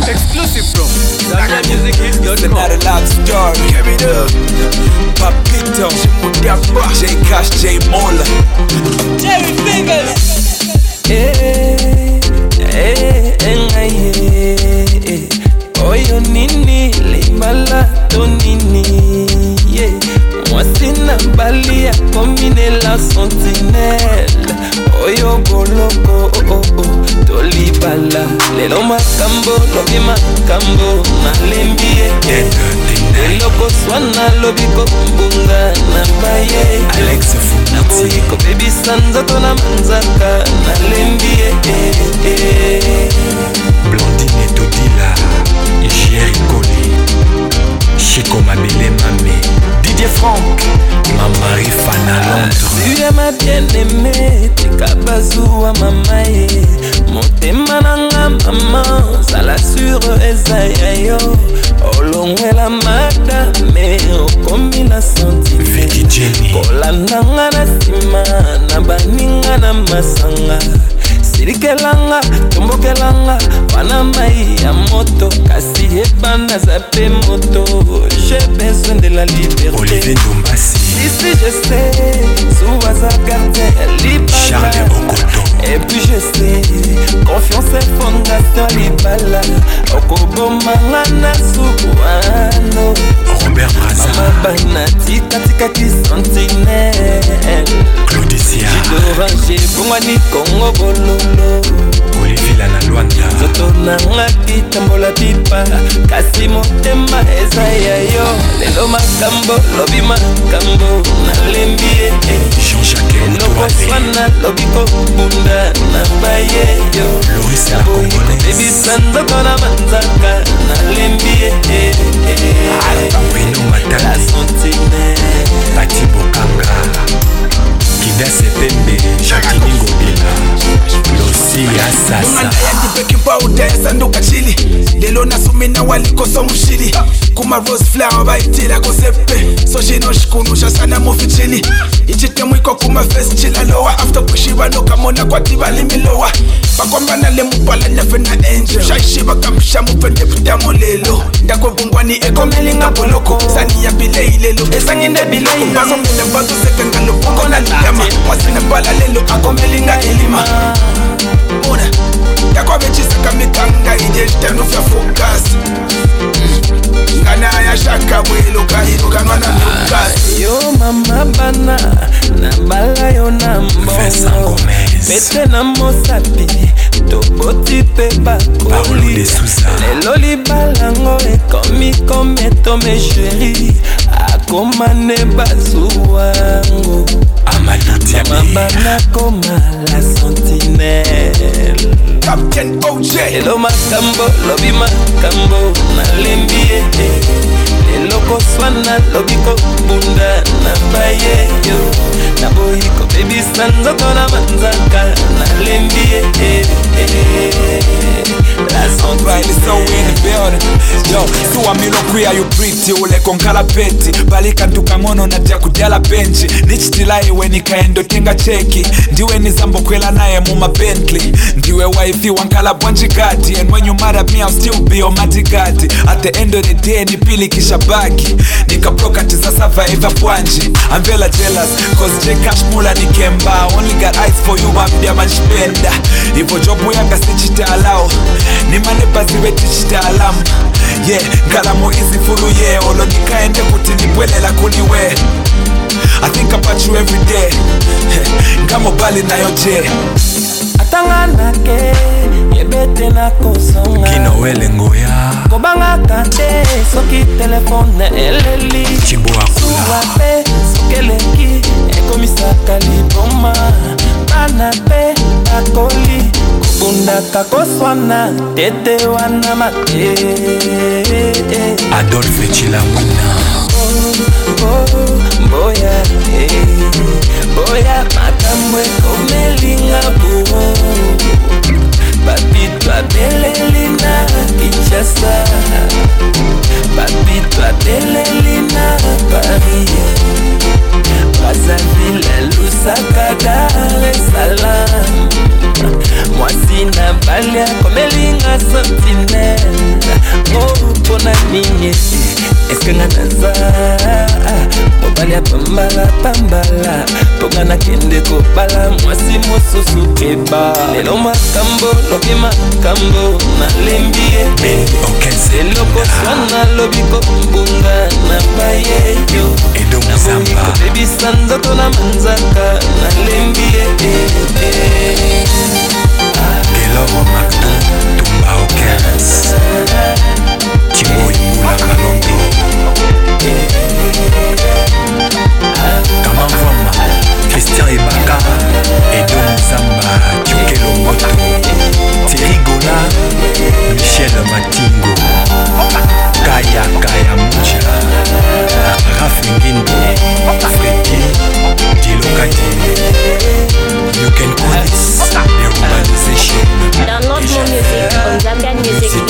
Exclusive from ZambiaMusicHits.com. It's another love story. Give it up. Papito, J Cash, J Mola, Jerry Fingers. Oyo nini limala to nini Mwasina bali ya combine la sentinelle Oyo boloko tolibala Lelo makambo lobi makambo Malembie Leloko swana lobi kombunga Nambaye Alex Fumati Naboyiko baby sanzoto na manzaka Nalembie Blondine Todila Jerry Koli Chico Mabele Mame Didier Franck Mamari Fana Londres. Tu es ma bien-aimée Tikabazoua mamaye Motema nanga maman Sala sur Ezayayo Olongwela madame Okomi na sentime Vicky Jenny Kola nanga na sima Na baninga na masanga Sirikelanga, tombokelanga Wana mai ya moto Kasi ebana zape moto J'ai besoin de la liberté Olivier Ndombasi Ici je sais Sous hasard gardien Libala Charles Okoto Et puis je sais Confiance et fondation Libala Okobo mangana Souano Robert Braza Mama bana tika tika ki sentinelle Claudicia Jidorange Bongwani Kongo Bololo Olivier Lana Luanda Zoto nanga kitambola pipa Kasi motema eza yayo Lelo makambo lobi makambo Nalembie Jean-Jacques Eloko swana lobi kobunda Nambaye yo Loris la Congolaise Baby sandoko na manzaka Nalembie Bruno Matadi La sentinelle Pati Bokanga Kida Sepembe Jacqueline Ngobila Losi Asasa Mwana yandi baking powder sanduka chili Lelo nasumina waliko somushili Kuma rose flower baitila kosepe So jino shikunu shasana mufichili Ichite mwiko kuma face chila lowa After kushiba no kamona kwa tiba limilowa Pakwamba na lemu pala nefe na angel Shaishiba kamusha mufende pidamo lelo Ndako bungwani eko melinga boloko Sani ya bile ilelo Esanginde bile ilelo Mele mbazo seka ngalo pungo na ligama Mwasine bala lelo ako melinga ilima Muna Yako bechisa kamikanga ije no fya focus Ngana ya shaka mwelo kahiru kanwana Lucas Yo mama bana Na bala yo na Vincent mbongo Gomez Pete na mosapi Toboti pe Paulo bakoli de Souza Lelo li balango ekomi kometo me chéri Akomane bazuwango Amadou Diaby Mabana koma la sentinelle Captain OJ Lelo makambo, lobi makambo Nalembie Lelo koswana, lobi kobunda Nambaye yo Naboyiko baby sanzoto na manzaka Nalembie La Right, it's so in the building. Yo, suwa milo kuya you pretty ule konkala peti balika tukamono na tia kudela benchi nichitilaye we nikaendo tenga cheki ndiwe nizambo kwela naye muma Bentley ndiwe wifi wankala bwanjigati and when you mad at me I'll still be on matigati at the end of the day ni pili kisha baki nikaproka tiza survivor bwanji I'm vela jealous cause J Cash Mula ni kemba only got eyes for you mabdia manjipenda ivo jobu yanga sichite alao ni manepa ziwe tichite alamu yeah ngalamu izi fulu ye olo nikaende kuti nipwelela kuniwe I think about you every day ngamo bali na yoje Atanga nake Yebete na kosonga Kino wele ngoya Kobanga kate Soki telefone eleli Chimbo akula Suwape Sokeleki Ekomisaka liboma Bana pe Akoli Kubunda kakoswana Tete wana mate Adolphe Chilamuna Boya Boya Matambwe komelinga buho Papito abelelina Kinshasa Papito abelelina Paris Brazzaville Lusaka Dar es Salaam Mwasina balia komelinga nga sentinelle. Oh, pona nini eske nga naza mobali ya pambala ponga nakende kobala mwasi mosusu keba. Lelo makambo lobi makambo nalembi ye eloko swana lobi kombunga na bayeyo nabomi kobebisa nzoto na manzaka nalembi ye Geloro Martin Tumba au 15 Timo Imula Kalondo Kamamvama Christian Ebaka Edo Mzamba Tchukelo Moto Thierry Gola Michel Matingo Kaya Moucha Raf Nginde Freddy Dilokadi. You can call this the urbanization. Download more music on ZambianMusic.com.